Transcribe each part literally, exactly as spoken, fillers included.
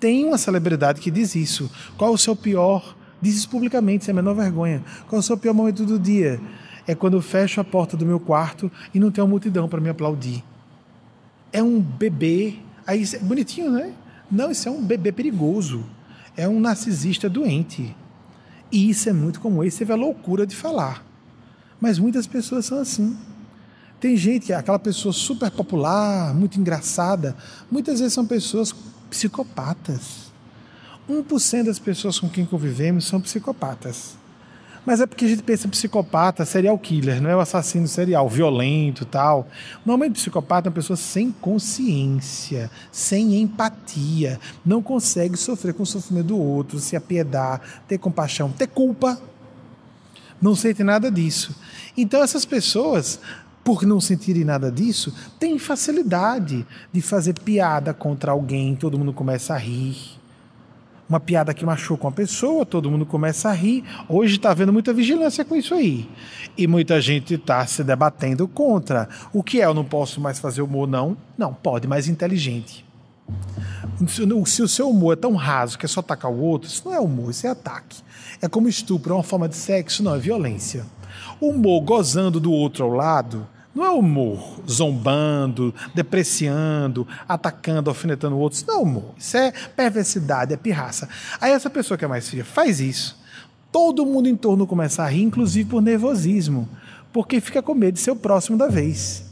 Tem uma celebridade que diz isso. Qual o seu pior... Diz isso publicamente, sem a menor vergonha. Qual é o seu pior momento do dia? É quando eu fecho a porta do meu quarto e não tem uma multidão para me aplaudir. É um bebê... Aí, é bonitinho, né? Não, isso é um bebê perigoso. É um narcisista doente. E isso é muito comum. Isso teve a loucura de falar. Mas muitas pessoas são assim. Tem gente que é aquela pessoa super popular, muito engraçada. Muitas vezes são pessoas psicopatas. um por cento das pessoas com quem convivemos são psicopatas. Mas é porque a gente pensa psicopata, serial killer, não é o assassino serial, violento e tal. Normalmente psicopata é uma pessoa sem consciência, sem empatia, não consegue sofrer com o sofrimento do outro, se apiedar, ter compaixão, ter culpa. Não sente nada disso. Então essas pessoas, por não sentirem nada disso, têm facilidade de fazer piada contra alguém, todo mundo começa a rir. Uma piada que machuca uma pessoa, todo mundo começa a rir. Hoje está havendo muita vigilância com isso aí. E muita gente está se debatendo contra. O que é? Eu não posso mais fazer humor, não? Não, pode, mas inteligente. Se o seu humor é tão raso que é só atacar o outro, isso não é humor, isso é ataque. É como estupro, é uma forma de sexo, não, é violência. O humor gozando do outro ao lado não é humor zombando, depreciando, atacando, alfinetando o outro. Isso não é humor. Isso é perversidade, é pirraça. Aí essa pessoa que é mais fria faz isso. Todo mundo em torno começa a rir, inclusive por nervosismo, porque fica com medo de ser o próximo da vez.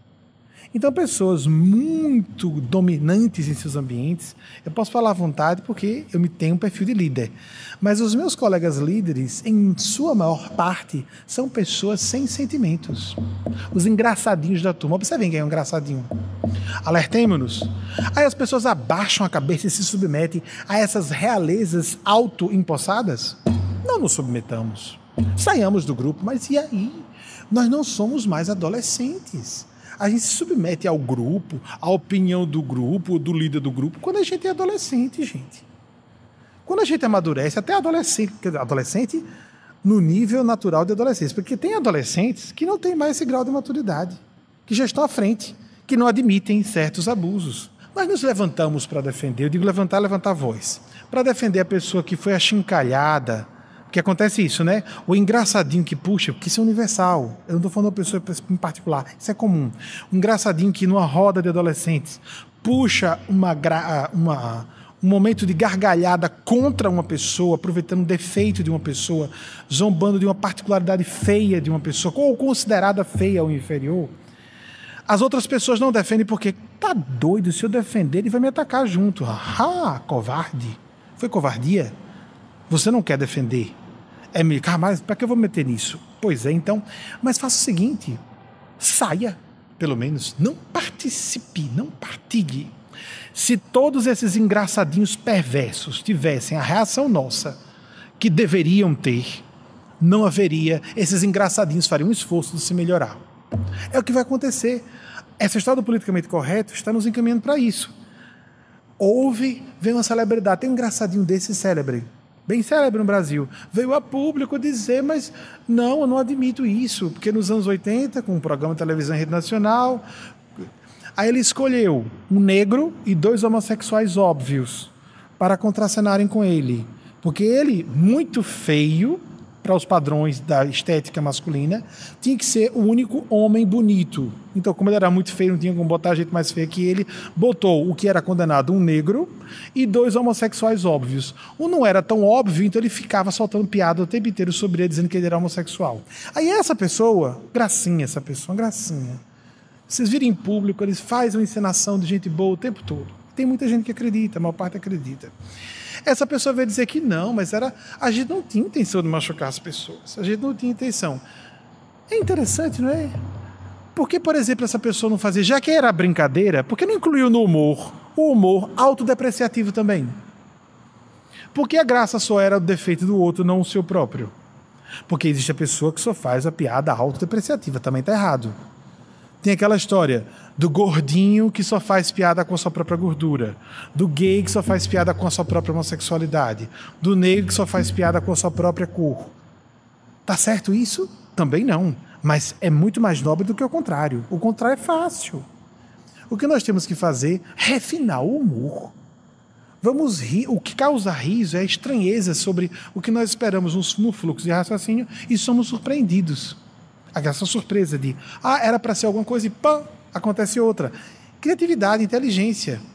Então, pessoas muito dominantes em seus ambientes, eu posso falar à vontade porque eu me tenho um perfil de líder, mas os meus colegas líderes, em sua maior parte, são pessoas sem sentimentos. Os engraçadinhos da turma. Observem quem é um engraçadinho. Alertemo-nos. Aí as pessoas abaixam a cabeça e se submetem a essas realezas auto-impossadas. Não nos submetamos. Saiamos do grupo, mas e aí? Nós não somos mais adolescentes. A gente se submete ao grupo, à opinião do grupo, do líder do grupo, quando a gente é adolescente, gente. Quando a gente amadurece, até adolescente, adolescente no nível natural de adolescência, porque tem adolescentes que não têm mais esse grau de maturidade, que já estão à frente, que não admitem certos abusos. Nós nos levantamos para defender, eu digo levantar, levantar a voz, para defender a pessoa que foi achincalhada. Porque acontece isso, né? O engraçadinho que puxa, porque isso é universal. Eu não estou falando de uma pessoa em particular, isso é comum. Um engraçadinho que numa roda de adolescentes puxa uma, gra... uma... um momento de gargalhada contra uma pessoa, aproveitando o defeito de uma pessoa, zombando de uma particularidade feia de uma pessoa, ou considerada feia ou inferior. As outras pessoas não defendem porque tá doido, se eu defender ele vai me atacar junto. Ah, covarde. Foi covardia? Você não quer defender. É meio, ah, mas para que eu vou meter nisso? Pois é, então. Mas faça o seguinte, saia, pelo menos. Não participe, não partilhe. Se todos esses engraçadinhos perversos tivessem a reação nossa, que deveriam ter, não haveria, esses engraçadinhos fariam um esforço de se melhorar. É o que vai acontecer. Essa história do politicamente correto está nos encaminhando para isso. Houve, veio uma celebridade, tem um engraçadinho desse célebre, bem célebre no Brasil, veio a público dizer, mas não, eu não admito isso, porque nos anos oitenta, com um programa de televisão em rede nacional, aí ele escolheu um negro e dois homossexuais óbvios para contracenarem com ele, porque ele, muito feio, para os padrões da estética masculina, tinha que ser o único homem bonito. Então, como ele era muito feio, não tinha como botar gente mais feia que ele, botou o que era condenado um negro e dois homossexuais óbvios. Um não era tão óbvio, então ele ficava soltando piada o tempo inteiro sobre ele, dizendo que ele era homossexual. Aí essa pessoa, gracinha essa pessoa, gracinha. Vocês viram em público, eles fazem uma encenação de gente boa o tempo todo. Tem muita gente que acredita, a maior parte acredita. Essa pessoa veio dizer que não, mas era, a gente não tinha intenção de machucar as pessoas. A gente não tinha intenção. É interessante, não é? Por que, por exemplo, essa pessoa não fazia, já que era brincadeira, por que não incluiu no humor o humor autodepreciativo também? Porque a graça só era o defeito do outro, não o seu próprio. Porque existe a pessoa que só faz a piada autodepreciativa, também está errado. Tem aquela história do gordinho que só faz piada com a sua própria gordura, do gay que só faz piada com a sua própria homossexualidade, do negro que só faz piada com a sua própria cor. Tá certo isso? Também não. Mas é muito mais nobre do que o contrário. O contrário é fácil. O que nós temos que fazer é refinar o humor. Vamos rir. O que causa riso é a estranheza sobre o que nós esperamos no fluxo de raciocínio e somos surpreendidos. Essa surpresa de, ah, era para ser alguma coisa e pã, acontece outra. Criatividade, inteligência.